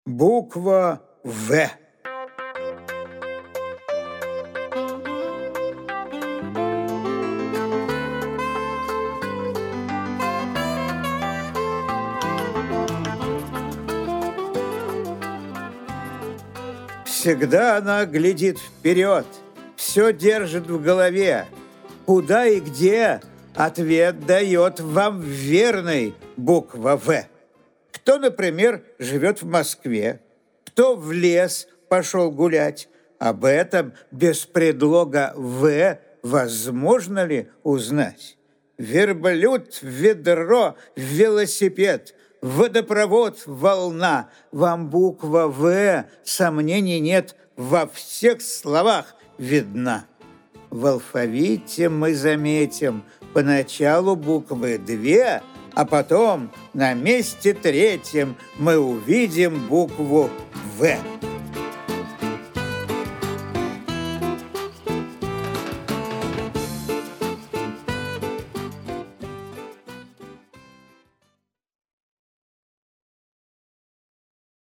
Буква «В». Всегда она глядит вперед, все держит в голове. Куда и где ответ дает вам верный буква «В». Кто, например, живет в Москве, кто в лес пошел гулять, об этом без предлога «В» возможно ли узнать? Верблюд, ведро, велосипед, водопровод, волна. Вам буква «В», сомнений нет, во всех словах видна. В алфавите мы заметим поначалу буквы две, а потом на месте третьем мы увидим букву «В».